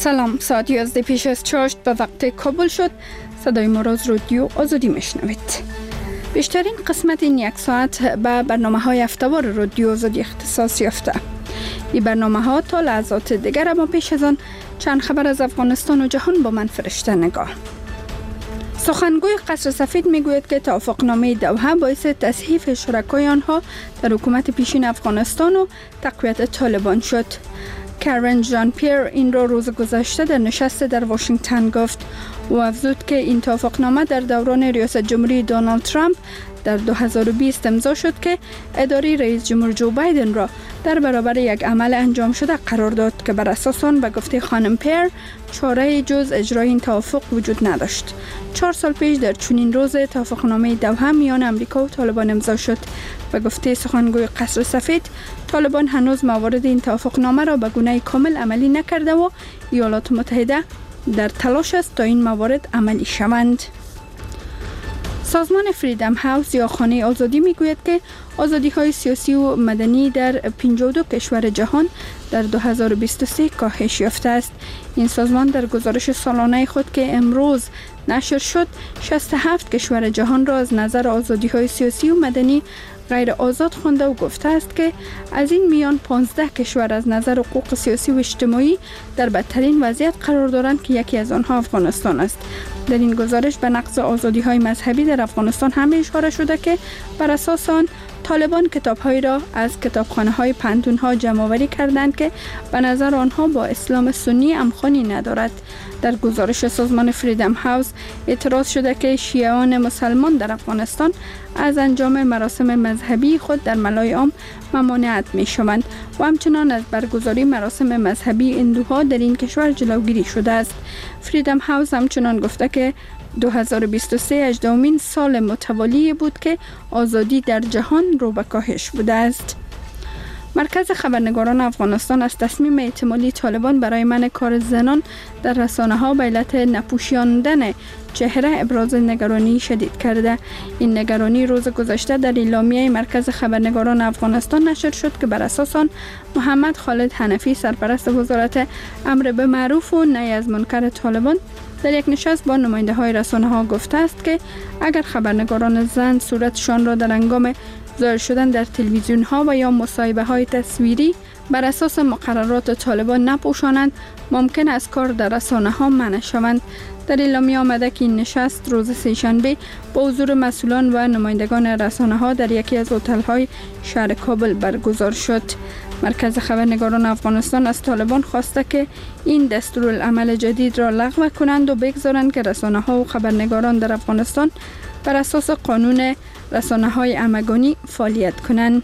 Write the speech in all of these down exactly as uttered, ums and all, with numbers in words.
سلام، ساعت یازده پیش از چاشت به وقت کابل شد. صدای ما را از رادیو آزادی میشنوید. بیشترین قسمت این یک ساعت به برنامه های هفته‌وار رادیو آزادی اختصاص یافته. این برنامه ها تا لحظات دیگر، اما پیش از آن چند خبر از افغانستان و جهان با من فرشته نگاه. سخنگوی قصر سفید میگوید که توافقنامه دوحه باعث تصحیح شرکای آنها در حکومت پیشین افغانستان و تقویت طالبان شد. کارن ژان پیر این را روز گذشته در نشست در واشنگتن گفت و افزود که این توافقنامه در دوران ریاست جمهوری دونالد ترامپ در دو هزار و بیست امضا شد که اداره رئیس جمهور جو بایدن را در برابر یک عمل انجام شده قرار داد که بر اساس آن به گفته خانم پیر چاره جز اجرای این توافق وجود نداشت. چهار سال پیش در چنین روز توافقنامه دوحه میان امریکا و طالبان امضا شد. به گفته سخنگوی قصر سفید، طالبان هنوز موارد این توافقنامه را به گونه کامل عملی نکرده و ایالات متحده در تلاش است تا این موارد عملی شوند. سازمان فریدم هاوس یا خانه آزادی میگوید که آزادی های سیاسی و مدنی در پنجاه و دو کشور جهان در دو هزار و بیست و سه کاهش یافته است. این سازمان در گزارش سالانه خود که امروز نشر شد، شصت و هفت کشور جهان را از نظر آزادی های سیاسی و مدنی غیر آزاد خوانده و گفته است که از این میان پانزده کشور از نظر حقوق سیاسی و اجتماعی در بدترین وضعیت قرار دارند که یکی از آنها افغانستان است. در این گزارش به نقض آزادی های مذهبی در افغانستان هم اشاره شده که بر اساس آن طالبان کتاب‌هایی را از کتابخانه‌های پنتون‌ها جمع‌آوری کردند که به نظر آنها با اسلام سنی همخوانی ندارد. در گزارش سازمان فریدم هاوس اعتراض شده که شیعیان مسلمان در افغانستان از انجام مراسم مذهبی خود در ملای عام ممانعت می‌شوند و همچنان از برگزاری مراسم مذهبی هندوها در این کشور جلوگیری شده است. فریدم هاوس همچنان گفته که دو هزار و بیست و سه هجدهمین سال متوالی بود که آزادی در جهان رو به کاهش بوده است. مرکز خبرنگاران افغانستان از تصمیم احتمالی طالبان برای منع کار زنان در رسانه‌ها به علت نپوشاندن چهره ابراز نگرانی شدید کرده. این نگرانی روز گذشته در اعلامیه مرکز خبرنگاران افغانستان نشر شد که بر اساس آن محمد خالد حنفی سرپرست وزارت امر به معروف و نهی از منکر طالبان در یک نشست با نماینده های رسانه ها گفته است که اگر خبرنگاران زن صورتشان را در هنگام ظاهر شدن در تلویزیون ها و یا مصاحبه های تصویری بر اساس مقررات طالبان نپوشانند، ممکن است کار در رسانه ها منع شوند. در اعلامیه آمده که این نشست روز سه‌شنبه با حضور مسئولان و نمایندگان رسانه ها در یکی از هتل های شهر کابل برگزار شد. مرکز خبرنگاران افغانستان از طالبان خواسته که این دستورالعمل جدید را لغو کنند و بگذارند که رسانه ها و خبرنگاران در افغانستان بر اساس قانون رسانه های همگانی فعالیت کنند.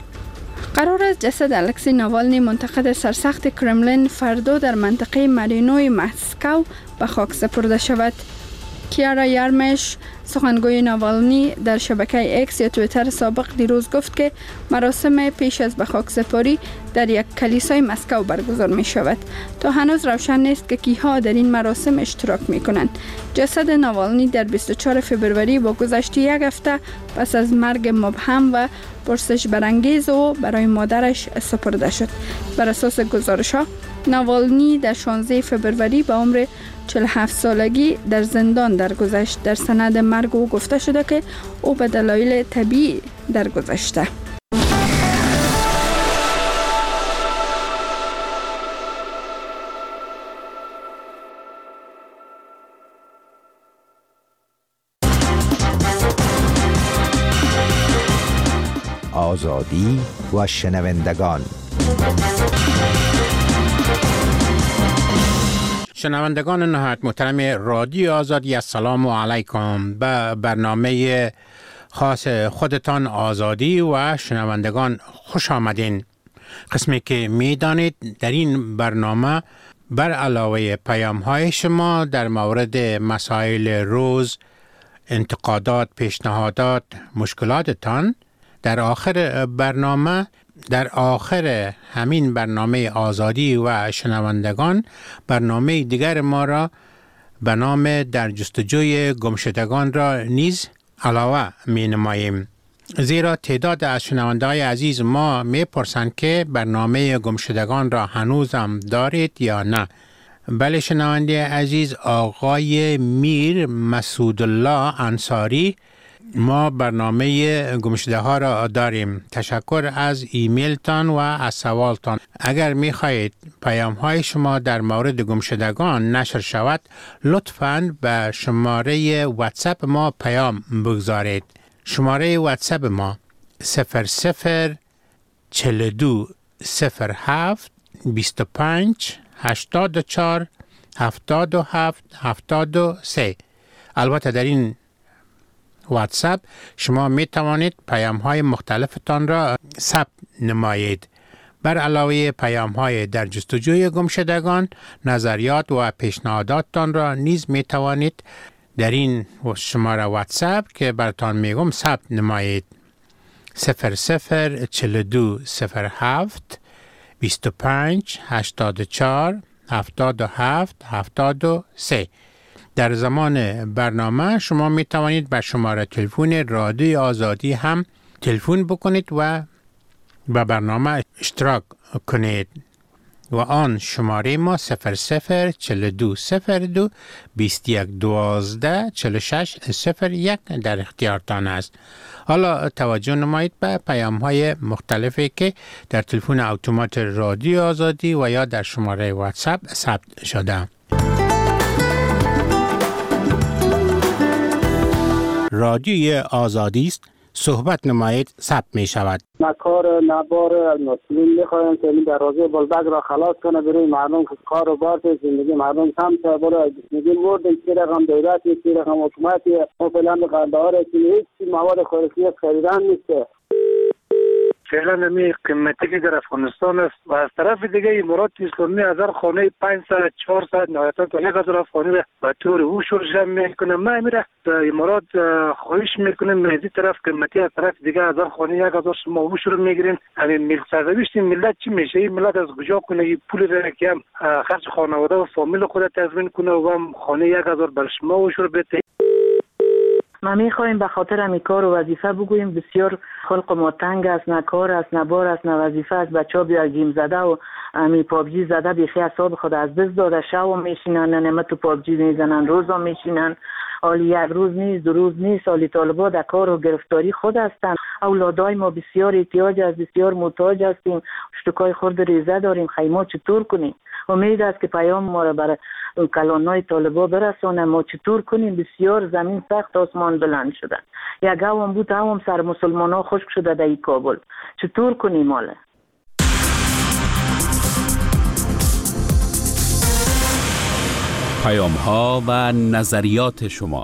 قرار است جسد الکسی ناوالنی منتقد سرسخت کرملین فردا در منطقه مارینوی مسکو به خاک سپرده شود. کیارا یارمش سخنگوی ناوالنی در شبکه اکس یا توییتر سابق دیروز گفت که مراسم پیش از به خاک سپاری در یک کلیسای مسکو برگزار می شود. تا هنوز روشن نیست که کیها در این مراسم اشتراک می کنند. جسد ناوالنی در بیست و چهارم فوریه با گذشت یک هفته پس از مرگ مبهم و پرسش برانگیز او برای مادرش سپرده شد. بر اساس گزارش ها ناوالنی در شانزده فوریه به عمر چهل و هفت سالگی در زندان درگذشت. در سند مرگ او گفته شده که او به دلایل طبیعی درگذشته. آزادی و شنوندگان. شنوندگان نهایت محترم رادیو آزادی، السلام علیکم. به برنامه خاص خودتان آزادی و شنوندگان خوش آمدین. قسمی که می دانید در این برنامه بر علاوه پیام های شما در مورد مسائل روز، انتقادات، پیشنهادات، مشکلاتتان، در آخر برنامه در آخر همین برنامه آزادی و شنوندگان برنامه دیگر ما را به نام در جستجوی گمشدگان را نیز علاوه می نماییم. زیرا تعداد از شنونده‌های عزیز ما می پرسند که برنامه گمشدگان را هنوز هم دارید یا نه. بله شنونده عزیز، آقای میر مسعود الله انصاری، ما برنامه گمشده ها را داریم. تشکر از ایمیلتان و از سوالتان. اگر می خواهید پیام های شما در مورد گمشدگان نشر شود، لطفاً به شماره واتساپ ما پیام بگذارید. شماره واتساپ ما صفر صفر چهل و دو صفر هفت بیست و پنج هشتاد و چهار هفتاد و هفت هفتاد و سه. البته در این واتساپ شما می توانید پیام های مختلفتان را ثبت نمایید. بر علاوه پیام های در جستجوی گمشدگان، نظریات و پیشنهاداتتان را نیز می توانید در این شماره واتساپ که براتان میگم ثبت نمایید. صفر صفر چهل و دو صفر هفت بیست و پنج هشتاد و چهار هفتاد و هفت هفتاد و سه. در زمان برنامه شما می توانید به شماره تلفن رادیوی آزادی هم تلفن بکنید و به برنامه اشتراک کنید و آن شماره ما صفر صفر چهل و دو صفر دو بیست و یک دوازده چهل و شش صفر یک در اختیارتان است. حالا توجه نمایید به پیام های مختلفی که در تلفن اتومات رادیوی آزادی و یا در شماره واتساپ ثبت شده. رادیوی آزادی است، صحبت نمایید، ثبت می شود. کار نبار مسئولین میخوایم که این دروازه بلبگ را خلاص کنه برای مردم که کار و بار زندگی مردم کم شه. برای میگیم مردم که رقم دولتی که رقم حکومتی ما فعلا به قندهار که هیچ مواد خوراکی خریدن نیست. فعلا نمی قیمتی که در افغانستان است و از طرف دیگه امارات اسلامی هزار خانه پانصد چهارصد نهایتا تا یک هزار افغانی را به طور اوشور جمع میکنه. ما میره امارات خواهش میکنه مزید طرف قیمتی از طرف دیگه هزار خانه یک هزار شما اوشور میگیرین. همین ملت سرنوشت ملت چی میشه؟ این ملت از کجا کنه این پول را که هم خرج خانواده و فامیل خود تضمین کنه و هم خانه یک هزار بر شما اوشور بده؟ ما میخوایم به خاطر همی کار و وظیفه بگوییم بسیار خلق ما تنگ است، نه کار است نه بار است نه وظیفه است. بچه ها بیا گیم زده و همی پابجی زده بیخی اعصاب خود از دست داده، شو میشینن نمه تو پابجی میزنن، روزا میشینن، حالی یک روز نیست دو روز نیست. حالی طالبا در کار و گرفتاری خود هستند. اولادای ما بسیار احتیاج است، بسیار محتاج هستیم، اشتکای خورد ریزه داریم. خیما چطور کنیم؟ امید است که پیام ما را برای کلانای طالبا برسانه. ما چطور کنیم؟ بسیار زمین سخت آسمان بلند شده. یک هم بود هم سر مسلمان ها خشک شده در کابل. چطور کنیم حالا؟ پیام ها و نظریات شما.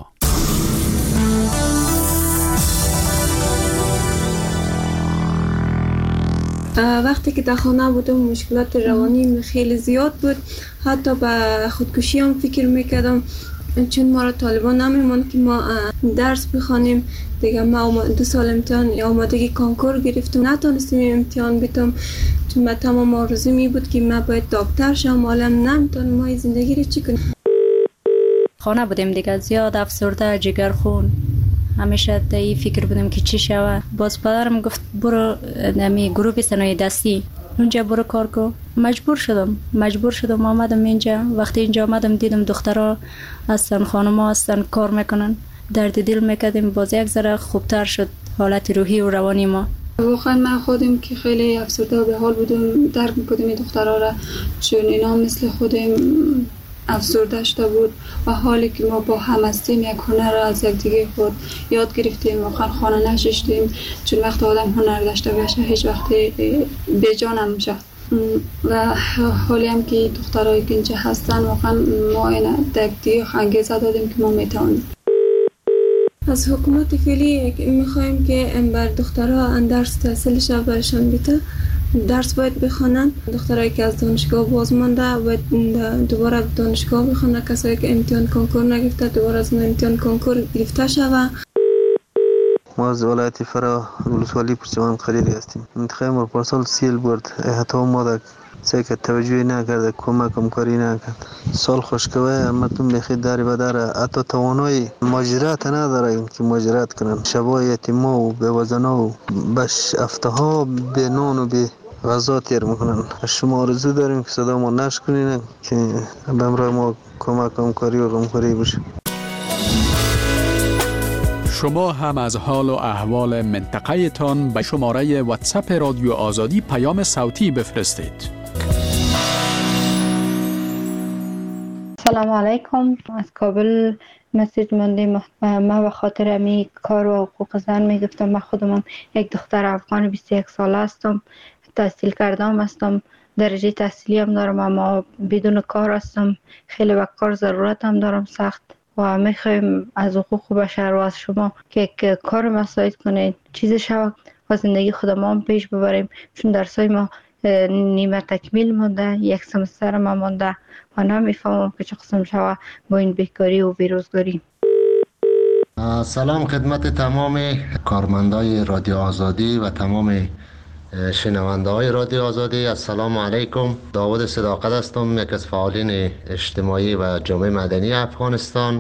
وقتی که در خانه بودم مشکلات روانی خیلی زیاد بود، حتی به خودکشی هم فکر میکردم، چون ما را طالبان نمیموند که ما درس بخوانیم دیگه. ما دو سال امتحان آمادگی کنکور گرفتم، نتونستم امتحان بدم چون من تمام آرزو می بود که من باید دکتر شم، حالم نمیتونم ما زندگی رو چی کنم. خانه بودیم دیگه، زیاد افسرده، جگر خون، همیشه در این فکر بودم که چی شوه. باز پدرم گفت برو نمی گروه صنایع دستی اونجا برو کار کو. مجبور شدم مجبور شدم آمدم اینجا. وقتی اینجا آمدم دیدم دخترها هستن، خانم‌ها هستن، کار میکنن، درد دل میکردیم. باز یک ذره خوبتر شد حالت روحی و روانی ما. واقعا من خودم که خیلی افسرده و به حال بودم درک میکردم این دخترها را، چون اینا مثل خودم افسرده شده بود و حالی که ما با هم هستیم یک هنر را از یک دیگه خود یاد گرفتیم. واقعا خانه نشستیم، چون وقت آدم هنر داشته باشه هیچ وقت بی جان نمیشه. و حالی هم که دخترایی که اینجا هستن واقعا ما این یک دیگه انگیزه دادیم که ما میتونیم. از حکومت فعلی میخوایم که بر دخترها درس تحصیلش برشان بده، درس باید بخونن. دخترایی که از دانشگاه باز مانده باید دوباره دانشگاه بخونن. کسایی که امتحان کنکور نگرفته دوباره از امتحان کنکور گرفته شوه. ما از ولایت فرا ولسوالی پرچمان قریری هستیم. منطقه ما پارسال سیل برد، حتی ما در سعی که توجهی نکرده، کمک هم کاری نکرد. سال خوشکوه مردم بخید داری بداره، حتی توانای ماجرات نداره که ماجرات کنن. شبای یتیما و بیوزنا و بش افته ها به نان و به غذا تیر میکنن. شما آرزو داریم که صدا ما نشر کنین که به امرای ما کمک همکاری و غمخوری بشه. شما هم از حال و احوال منطقه تان به شماره واتساپ رادیو آزادی پیام صوتی بفرستید. سلام علیکم. از کابل مسیج مندیم. من به خاطر امی کار و حقوق زن میگفتم. من خودم یک دختر افغان بیست و یک ساله هستم. تحصیل کردم هستم. درجه تحصیلی هم دارم اما بدون کار هستم. خیلی به کار ضرورت هم دارم سخت و میخوایم از حقوق بشر و از شما که کار مساعد کنید چیز شود و زندگی خود ما هم پیش ببریم، چون درسای ما نیمه تکمیل مونده، یک سمستر ما مونده و نمیفهمم که چه قسم شود با این بیکاری و بیروزگاری. سلام خدمت تمام کارمندای رادیو آزادی و تمام شنونده های رادیو آزادی. السلام علیکم. داود صداقت هستم، یک از فعالین اجتماعی و جامعه مدنی افغانستان.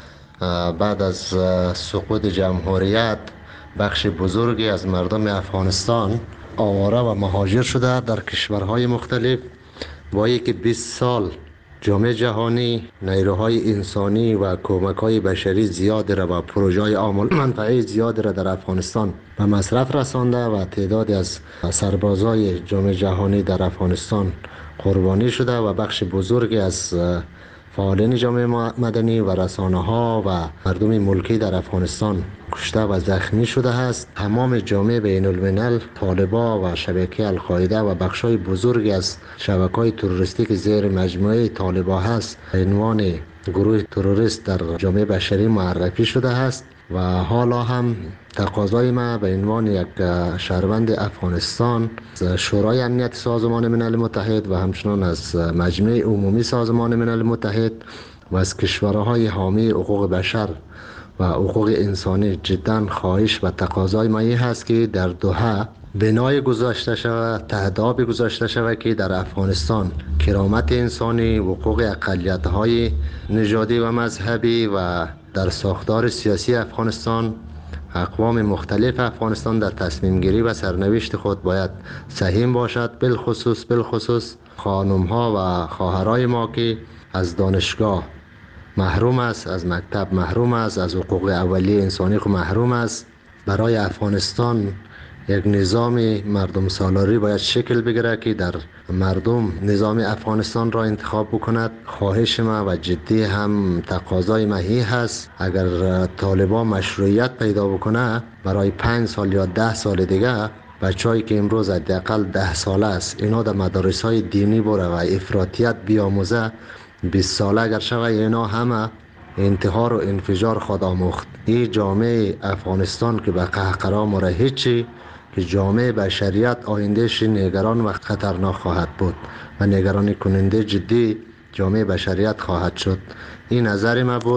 بعد از سقوط جمهوریت بخش بزرگی از مردم افغانستان آواره و مهاجر شده در کشورهای مختلف. با اینکه بیست سال جامعه جهانی نیروهای انسانی و کمک‌های بشری زیاد را و پروژه‌های عامل منفعه زیاد را در افغانستان به مصرف رسانده و تعدادی از سربازای جامعه جهانی در افغانستان قربانی شده و بخش بزرگی از فعالین جامعه مدنی و رسانه‌ها و مردم ملکی در افغانستان کشته و زخمی شده است. تمام جامعه بین الملل، طالبان و شبکه القاعده و بخشای بزرگی از شبکه‌های تروریستی که زیر مجموعه طالبان هست به عنوان گروه تروریست در جامعه بشری معرفی شده است و حالا هم تقاضای ما به عنوان یک شهروند افغانستان از شورای امنیت سازمان ملل متحد و همچنان از مجمع عمومی سازمان ملل متحد و از کشورهای حامی حقوق بشر و حقوق انسانی جدا خواهش و تقاضای ما این هست که در دوحه بنای گذاشته شود، تهداب گذاشته شود که در افغانستان کرامت انسانی، حقوق اقلیت‌های نژادی و مذهبی و در ساختار سیاسی افغانستان اقوام مختلف افغانستان در تصمیم گیری و سرنوشت خود باید سهیم باشد. بالخصوص بالخصوص خانم ها و خواهرای ما که از دانشگاه محروم است، از مکتب محروم است، از حقوق اولیه انسانی خود محروم است. برای افغانستان یک نظام مردم سالاری باید شکل بگیره که در مردم نظام افغانستان را انتخاب بکند. خواهش ما و جدی هم تقاضای ما هست اگر طالبان مشروعیت پیدا بکنه برای پنج سال یا ده سال دیگه بچه‌ای که امروز حداقل ده ساله است اینا در مدارس‌های دینی بره و افراطیت بیاموزه، بیست ساله اگر شوه اینا همه انتحار و انفجار خود آموخت. این جامعه افغانستان که به قهقرا مره هیچی که جامعه بشریت آیندهش نگران و خطرناک خواهد بود و نگرانی کننده جدی جامعه بشریت خواهد شد. این نظر ما بود.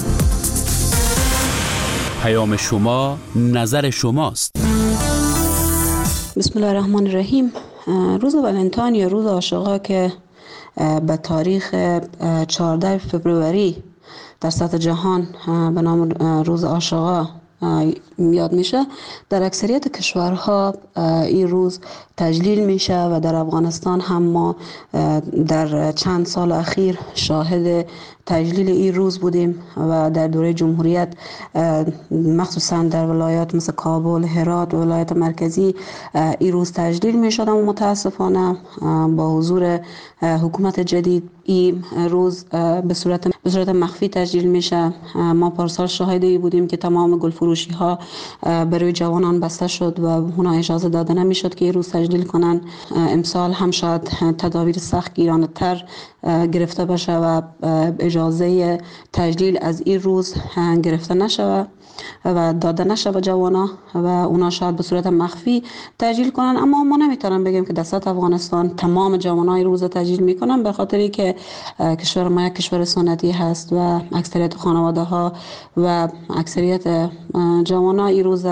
پیام شما نظر شماست. بسم الله الرحمن الرحیم. روز ولنتاین یا روز عاشقا که به تاریخ چهاردهم فوریه در سطح جهان به نام روز عاشقا یاد میشه، در اکثریت کشورها این روز تجلیل میشه و در افغانستان هم ما در چند سال اخیر شاهد تجلیل این روز بودیم و در دوره جمهوریت مخصوصا در ولایات مثل کابل، هرات و ولایت مرکزی این روز تجلیل میشد، اما متاسفانه با حضور حکومت جدید این روز به صورت به صورت مخفی تجلیل میشه. ما پارسال شاهد ای بودیم که تمام گل فروشی ها برای جوانان بسته شد و اونا اجازه داده نمیشد که این روز تجلیل کنن. امسال هم شاید تدابیر سخت گیرانه تر گرفته بشه و اجازه تجلیل از این روز گرفته نشه و داده نشه به جوانا و اونا شاید به صورت مخفی تجلیل کنن. اما ما نمیتونم بگیم که در سطح افغانستان تمام جوانای روز تجلیل میکنن، به خاطری که کشور ما یک کشور سنتی هست و اکثریت خانواده ها و اکثریت جوانای این روز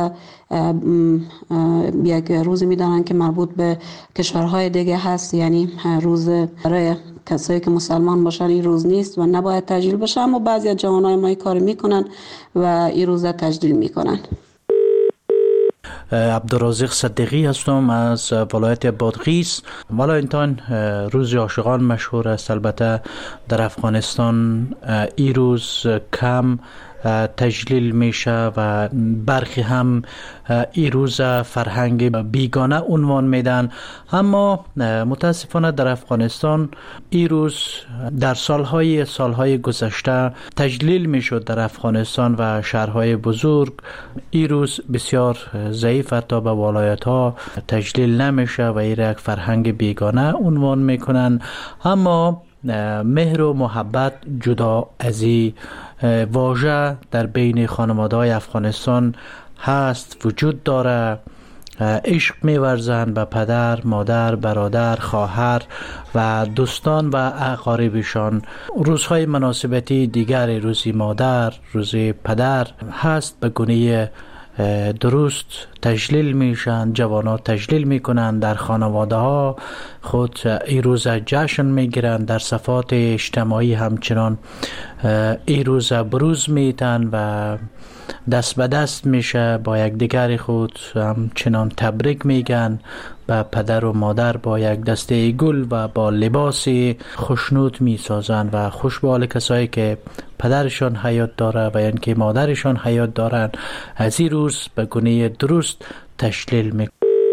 یک روزی میدانن که مربوط به کشورهای دیگه هست، یعنی روز برای کسایی که مسلمان باشن این روز نیست و نباید تجلیل بشه، اما بعضی از جوانای ما این کار میکنن و این روز تجلیل میکنن. عبدالرازق صدیقی هستم از ولایت بادغیس. ولنتاین روز عاشقان مشهور است. البته در افغانستان این روز کم تجلیل میشه و برخی هم این روز فرهنگ بیگانه عنوان میدن، اما متاسفانه در افغانستان این روز در سالهای سالهای گذشته تجلیل میشد. در افغانستان و شهرهای بزرگ این روز بسیار ضعیف تا به ولایت ها تجلیل نمیشه و این یک فرهنگ بیگانه عنوان میکنن. اما مهر و محبت جدا از این واژه در بین خانواده های افغانستان هست، وجود داره. عشق می‌ورزند به پدر، مادر، برادر، خواهر و دوستان و اقاربشان. روزهای مناسبتی دیگر، روزی مادر، روزی پدر هست، به گونه درست تجلیل میشن. جوانان تجلیل میکنن، در خانواده ها خود این روز جشن میگیرن، در صفات اجتماعی همچنان این روز بروز میتن و دست به دست میشه، با یک دیگر خود همچنان تبریک میگن. با پدر و مادر با یک دسته گل و با لباس خوشنود میسازن و خوشبال کسایی که پدرشان حیات داره و یعنی که مادرشان حیات دارن از این روز به گونه درست تجلیل میکنن.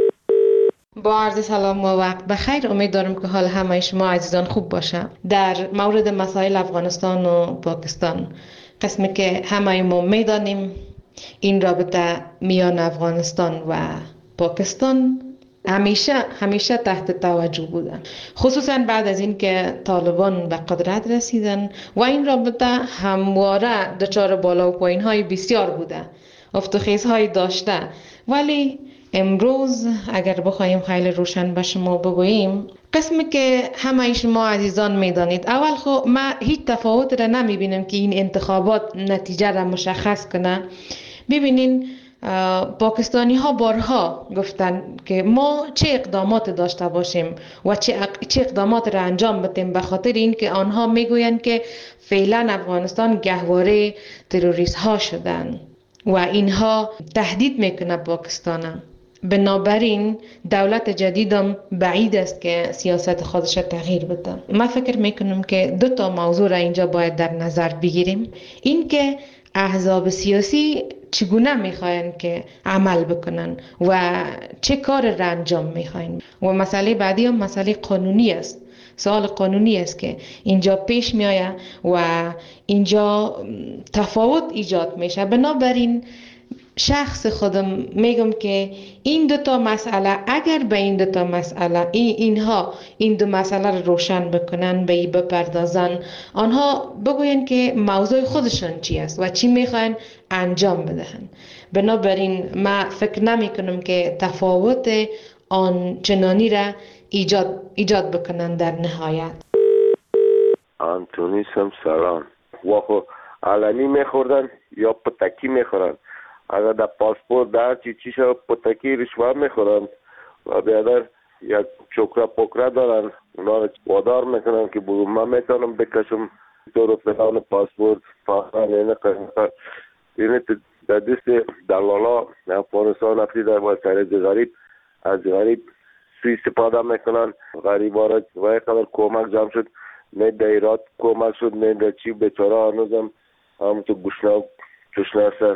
با عرض سلام و وقت بخیر. امید دارم که حال همه شما عزیزان خوب باشه. در مورد مسائل افغانستان و پاکستان، قسمی که همه ما میدانیم این رابطه میان افغانستان و پاکستان همیشه همیشه تحت توجه بودن، خصوصا بعد از این که طالبان به قدرت رسیدن و این رابطه همواره دچار بالا و پایین های بسیار بوده، افت و خیز های داشته. ولی امروز اگر بخوایم خیلی روشن به شما بگوییم، قسمی که همه شما عزیزان میدانید، اول خب ما هیچ تفاوت را نمیبینم که این انتخابات نتیجه را مشخص کنه. ببینین پاکستانی ها بارها گفتن که ما چه اقدامات داشته باشیم و چه چه اقدامات را انجام بدیم، به خاطر اینکه آنها میگویند که فعلا افغانستان گهواره تروریست ها شدن و اینها تهدید میکنه پاکستان. بنابراین دولت جدیدم بعید است که سیاست خودش تغییر بده. من فکر میکنم که دو تا موضوع را اینجا باید در نظر بگیریم. این که احزاب سیاسی چگونه میخواین که عمل بکنن و چه کار را انجام میخواین، و مسئله بعدی هم مسئله قانونی است. سوال قانونی است که اینجا پیش میآید و اینجا تفاوت ایجاد میشه. بنابراین شخص خودم میگم که این دو تا مسئله، اگر به این دو تا مسئله این اینها این دو مسئله رو روشن بکنن، به این بپردازن، آنها بگوین که موضوع خودشان چی است و چی میخواین انجام بدهن. بنابراین ما فکر نمی کنم که تفاوت آن چنانی را ایجاد ایجاد بکنن در نهایت. آنتونی سم سلام. واخو علنی میخوردن یا پتکی میخورن؟ اگر در پاسپورت در چی چی شد پتکی رشوه میخورن و بیادر یک چوکرا پوکرا دارن، اونا رو وادار میکنن که بگو من میتونم بکشم تو رو فلان پاسپورت فاقا نینه قرمقا. اینه در دست دلالا افغانستان افتی در باید سرز غریب از غریب سوی استفاده میکنن. غریب ها را و یک قدر کمک جمع شد، نه دیرات کمک شد، نه در چی بچاره هنوزم همونطور گشنه چشنه هستن.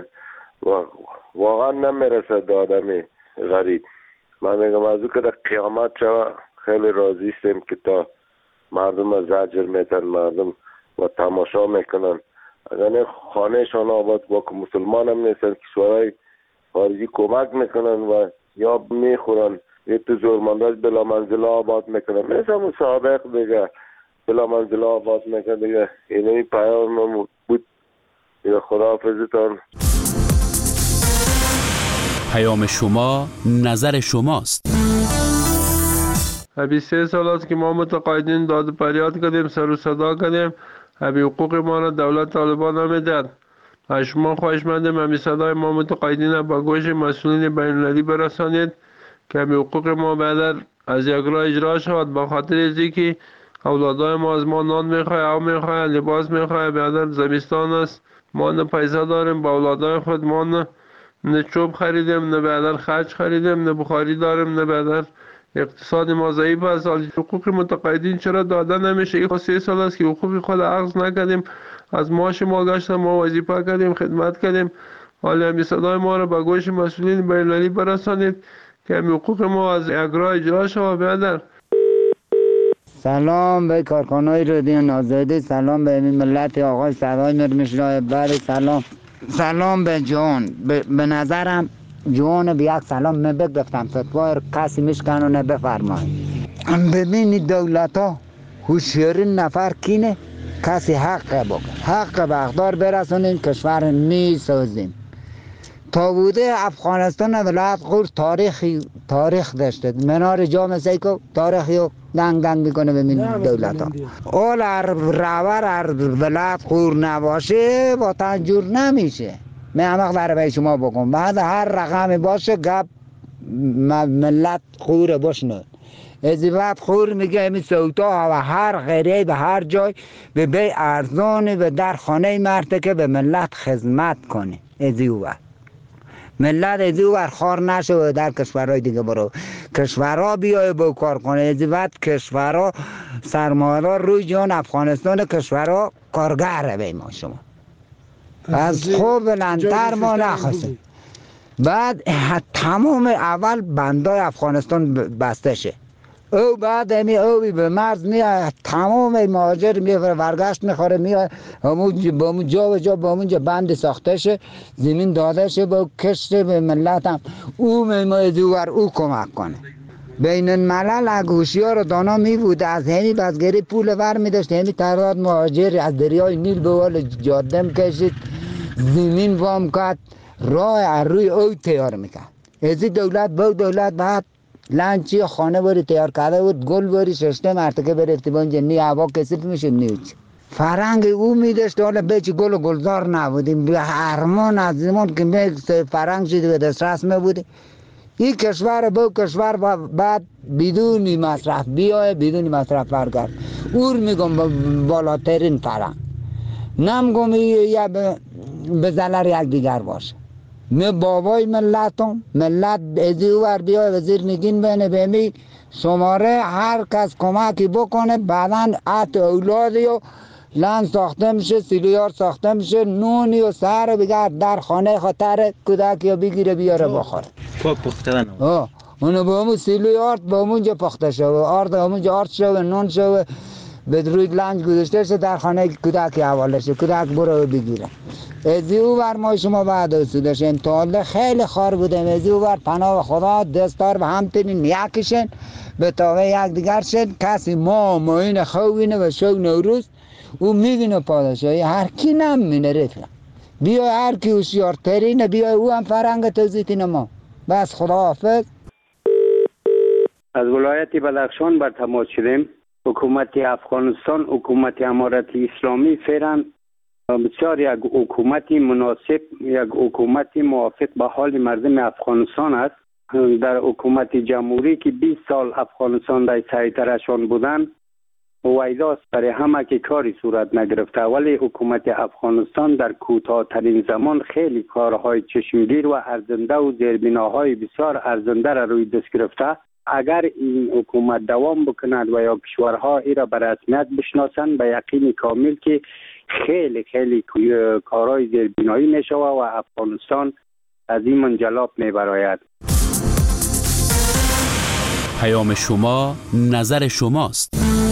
واقعا نمیرسد آدمی غریب. من میگم از او که در قیامت شوه خیلی راضی استیم که تا مردم از زجر میتن، مردم و تماشا میکنن. اگر نه خانه شان آباد با که مسلمان هم نیستن، کشورهای خارجی کمک میکنن و یا میخورن یه تو زورمنداش بلا منزله آباد میکنن. مثل همون سابق دیگه بلا منزله آباد میکنن دیگه. اینه پیام بود دیگه. خدا حافظتان. پیام شما نظر شماست. ابی سه سال است که ما متقاعدین داد فریاد کردیم، سر و صدا کردیم، ابی حقوق ما را دولت طالبان نمیداد. از شما خواهشمندیم ابی صدای ما متقاعدین با گوش مسئولین بین المللی برسانید که ابی حقوق ما بعد از یک راه اجرا شود، با خاطر ازی که اولادای ما از ما نان میخواه، او میخواه، لباس میخواه. بعد زمستان است، ما نه پیسه داریم، با اولادای خود ما نه نه چوب خریدیم، نه بعدن خرج خریدیم، نه بخاری داریم، نه بعدن اقتصاد ما ضعیف است. حقوق متقاعدین چرا داده نمیشه؟ این سه سال است که حقوق خود اخذ نکردیم، از معاش ما گشتیم، ما وظیفه کردیم، خدمت کردیم. حالا همین صدای ما را به گوش مسئولین بین‌المللی برسانید که همین حقوق ما از اجرا اجرا شود. بیادر سلام به کارکنای رادیو آزادی، سلام به ملت آقای صدای مرمشرای بر، سلام سلام به جان. به نظرم جان به یک سلام نبگفتم فتوای کسی میشکنه نبفرمایید. ببینید دولت ها هوشیارین نفر کینه، کسی حق بگه، حق به اقدار برسونیم، کشور میسازیم. تا بوده افغانستان ولایت غور تاریخی تاریخ داشته، منار جام سیکو تاریخی رو دنگ دنگ میکنه به من دولت ها. اول هر راور هر ولایت غور نباشه با تنجور نمیشه. من همه در به شما بگم بعد هر رقم باشه گپ ملت غور باشنه. از بعد خور میگه همین سوتا و هر غیره به هر جای به بی ارزانی به در خانه مرده که به ملت خدمت کنه. از او ملت از او خار نشه و در کشورهای دیگه برو کشورها بیای با کار کنه. از بعد کشورها سرمایه‌دار روی جان افغانستان کشورها کارگر به ما شما از خوب بلندتر ما نخواستیم. بعد تمام اول بندای افغانستان بسته شه، او بعد همی اوی به مرز میاد، تمام مهاجر میاد ورگشت میخوره میاد همون جا و جا با اونجا بند ساخته شه، زمین داده شه با کشت به ملت هم او میمای دوار او کمک کنه. بین الملل اگه هوشیار و دانا می بود از همی بزگری پول ور می داشت، همی تعداد مهاجر از دریای نیل به ول جاده کشید، زمین وام کرد، راه روی او تیار میکرد. از دولت با دولت بعد لنچی خانه باری تیار کرده بود، گل باری ششته مرتکه برفتی با اونجا نی هوا کسیف میشه نیوچ فرنگ او میداشت. حالا بیچی گل و گلزار نبودیم، به هرمان از زمان که میگه فرنگ شدی به دست رسمه بودی. این کشور با کشور بعد بدونی مصرف بیای بدونی مصرف برگرد. اور میگم بالاترین فرنگ نمگم یا به ضرر یک دیگر باشه. می بابای ملتم ملت ازی ور بیای وزیر نگین بینه بمی شماره هر کس کمکی بکنه بعدن ات اولادی و لن ساخته میشه، سیلیار ساخته میشه، نونی و سر بگر در خانه خاطر کودکی رو بگیره بیاره بخوره. پاک پختن آه اونو با همون سیلیارد با همونجا پخته شده، آرد همونجا آرد شده، نون شده، به روی لنج گذاشته شده در خانه کودکی حواله شده، کودک برو بگیره. ازی او بر ما شما بعد اصولش امتحاله خیلی خار بودیم. ازی او بر پناه خدا دستار به همتونین یکیشن به تاوه یک دیگر شد. کسی ما ماین خوینه و شو نوروز او میگینه پادشاهی هر کی نمینه رفیق بیای هر کی هوشیارترینه بیای او هم فرنگ توزیتین ما. بس خدا حافظ. از ولایت بدخشان بر تماس شدیم. حکومت افغانستان حکومت امارت اسلامی فعلا بسیار یک حکومتی مناسب، یک حکومتی موافق به حال مردم افغانستان است. در حکومت جمهوری که بیست سال افغانستان در سیطره‌شان بودند وایداست برای همه که کاری صورت نگرفته، ولی حکومت افغانستان در کوتاه‌ترین زمان خیلی کارهای چشمگیر و ارزنده و زیربناهای بسیار ارزنده را روی دست گرفته. اگر این حکومت دوام بکند و یا کشورها ای را به رسمیت بشناسند به یقین کامل که خیلی خیلی کارهای زیربنایی می شود و افغانستان از این منجلاب می براید. پیام شما نظر شماست.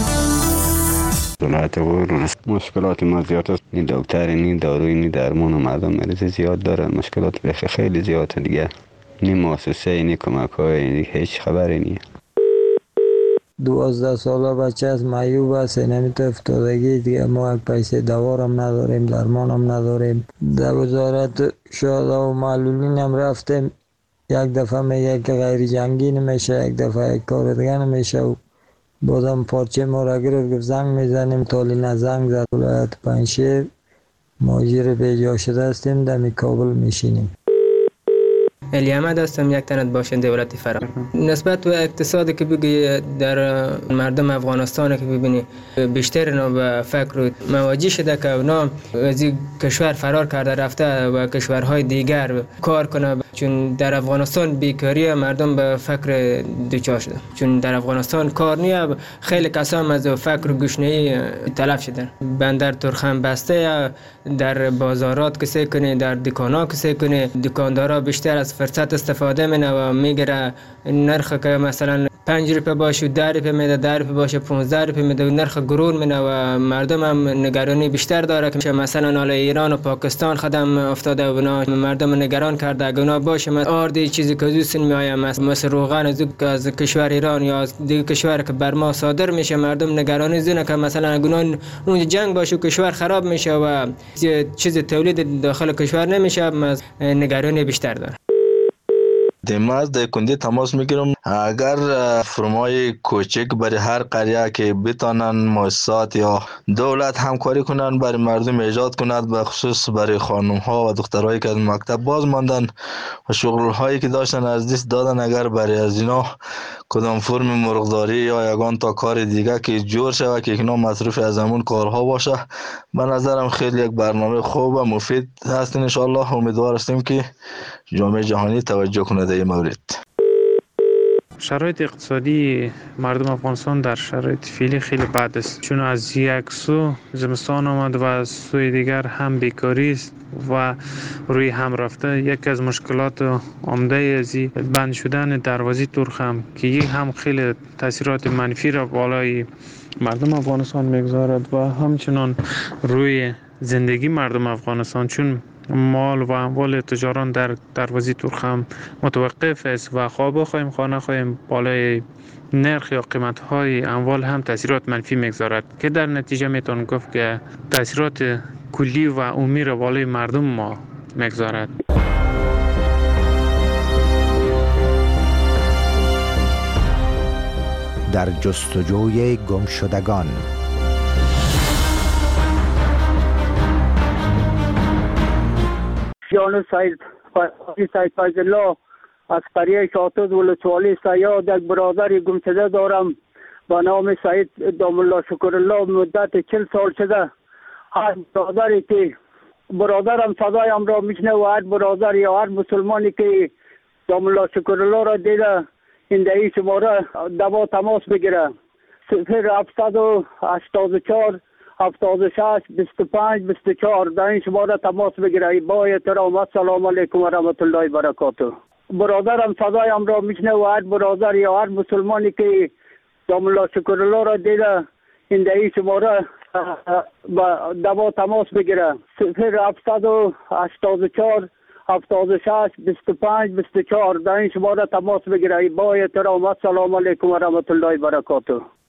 ولایت غور مشکلات ما زیاد است. این دکتر این داروی این درمان و مردم مریض زیاد دارن، مشکلات بخی خیلی زیاده دیگه. نی مؤسسه نی کمک های هیچ خبری نیه. دوازده ساله بچه از معیوب است، نمیتو افتادگی دیگه. ما یک پیسه دوارم نداریم، درمانم نداریم. در وزارت شهدا و معلولین هم رفتیم، یک دفعه میگه که غیر جنگی نمیشه، یک دفعه یک کار دیگه نمیشه و بازم پارچه ما را گرفت گفت زنگ میزنیم. تالی نه زنگ زد. ولایت پنجشیر مهاجر بیجا شده هستیم، در کابل میشینیم. علی احمد هستم، یک تنت باشنده ولایت فرا. نسبت به اقتصادی که بگی در مردم افغانستان که ببینی بیشتر اینا به فکر مواجه شده که اونا از کشور فرار کرده رفته و کشورهای دیگر کار کنه. چون در افغانستان بیکاری مردم به فکر دوچار شده، چون در افغانستان کار نیست. خیلی کسان از فکر گشنه‌ای تلف شدن. بندر ترخم بسته، در بازارات کسی کنه، در دکانا کسی کنه، دکاندارا بیشتر از فرصت استفاده منه و میگیره نرخ که مثلا پنج روپه باشه ده روپه میده، ده روپه باشه پانزده روپه میده، نرخ گرون منه و مردم هم نگرانی بیشتر داره که مثلا حالا ایران و پاکستان خدم افتاده و بنا مردم نگران کرده گنا باشه مثلا آردی چیزی که دوست میآید مثل روغن از از کشور ایران یا از دیگه کشور که بر ما صادر میشه، مردم نگرانی زنه که مثلا گنا اون جنگ باشه کشور خراب میشه و چیز تولید داخل کشور نمیشه، نگرانی بیشتر داره. دیماز در کندی تماس میگیرم اگر فرمای کوچک برای هر قریه که بتانن مؤسسات یا دولت همکاری کنن برای مردم ایجاد کند، به خصوص برای خانم ها و دخترایی که از مکتب باز ماندن و شغل هایی که داشتن از دست دادن، اگر برای از اینا کدام فرم مرغداری یا یگان تا کار دیگه که جور شود که اینا مصروف از همون کارها باشه، به نظرم خیلی یک برنامه خوب و مفید هست. ان شاء الله امیدوار هستیم که جامعه جهانی توجه کنه در این مورد. شرایط اقتصادی مردم افغانستان در شرایط فعلی خیلی بد است، چون از یک سو زمستان آمد و از سوی دیگر هم بیکاری است و روی هم رفته. یک از مشکلات عمده از بند شدن دروازه ترخم که یک هم خیلی تاثیرات منفی را بالای مردم افغانستان میگذارد و همچنان روی زندگی مردم افغانستان، چون مال و اموال تجاران در دروازه ترخم متوقف است و خواه بخواهیم خواه نخواهیم بالای نرخ یا قیمت های اموال هم تاثیرات منفی میگذارد که در نتیجه میتون گفت که تاثیرات کلی و عمومی را بالای مردم ما میگذارد. در جستجوی گمشدگان. جان سید سید فیض الله از قریه شاطد ولسوالی سیاد یک برادر گمشده دارم با نام سید دام الله شکر الله. مدت چل سال شده هر برادری که برادرم صدایم را میشنه و هر برادر یا هر مسلمانی که دام الله شکر الله را دیده این دهی شماره دوا تماس بگیره. صفر هفتصد و هشتاد و چهار هفتاد و شش بیست و پنج بیست و چهار در این شماره تماس بگیره. با احترام السلام علیکم و رحمت الله و برکاته. برادرم صدایم را میشنه و هر برادر یا هر مسلمانی که دام الله شکر الله را دیده این دهی شماره دوا تماس بگیره. صفر هفتصد و هشتاد و چهار هفتاد و شش بیست و پنج بیست و چهار در این شماره تماس بگیره. با احترام السلام علیکم و رحمت الله و برکاته.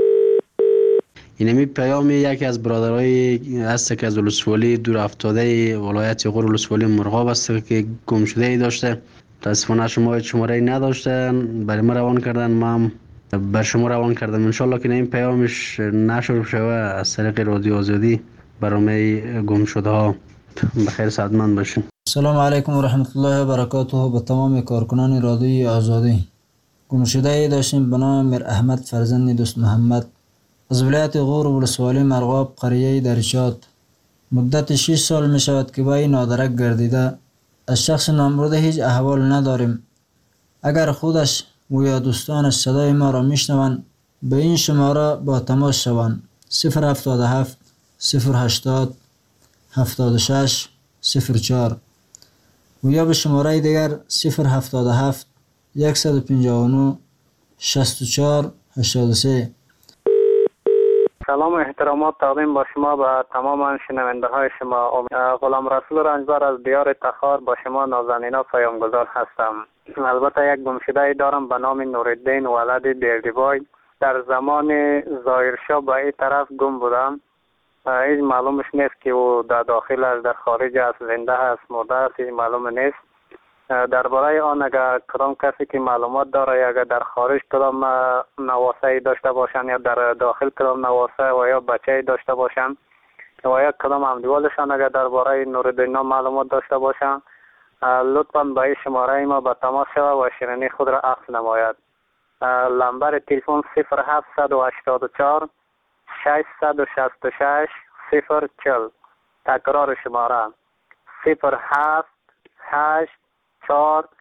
اینمی پیام یکی از برادرای هست که از ولسوالی دور افتاده ولایت غور ولسوالی مرغاب است که گم شده ای داشته. متاسفانه شما شماره نداشته، برای ما روان کردن، ما هم بر شما روان کردم. ان شاء الله که این پیامش نشر شوه از طریق رادیو آزادی برای گم شده ها. بخیر سعادتمند باشین. سلام علیکم و رحمت الله و برکاته. به تمام کارکنان رادیوی آزادی. گم شده ای داشتیم به نام میر احمد فرزند دوست محمد از ولایت غور ولسوالی مرغاب قریه درشاد. مدت شش سال می شود که با این نادرک گردیده. از شخص نامبرده هیچ احوال نداریم. اگر خودش و یا دوستانش صدای ما را میشنوند به این شماره با تماس شوند. صفر هفتاد و هفت صفر هشتاد هفتاد و شش صفر چهار و یا به شماره دیگر صفر هفتاد و هفت صد و پنجاه و نه شصت و چهار هشتاد و سه. سلام و احترامات تقدیم با شما به تمام شنونده های شما. غلام رسول رنجبر از دیار تخار با شما نازنینا پیامگذار هستم. البته یک گمشده دارم به نام نورالدین ولد دیردیبای. در زمان ظاهرشاه به این طرف گم بودم. هیچ معلومش نیست که او در داخل است، در خارج است، زنده است، مرده است، هیچ معلوم نیست. درباره آن اگر کدام کسی که معلومات داره یا اگر در خارج کدام نواسه داشته باشن یا در داخل کدام نواسه و یا بچه داشته باشن و یا کدام همدیوالشان اگر درباره نورالدین معلومات داشته باشن لطفاً به این شماره ما به تماس شود و شیرینی خود را عکس نماید. لمبر تلفن صفر هفتصد و هشتاد و چهار ششصد و شصت و شش صفر چهل. تکرار شماره صفر هفت هشت چهار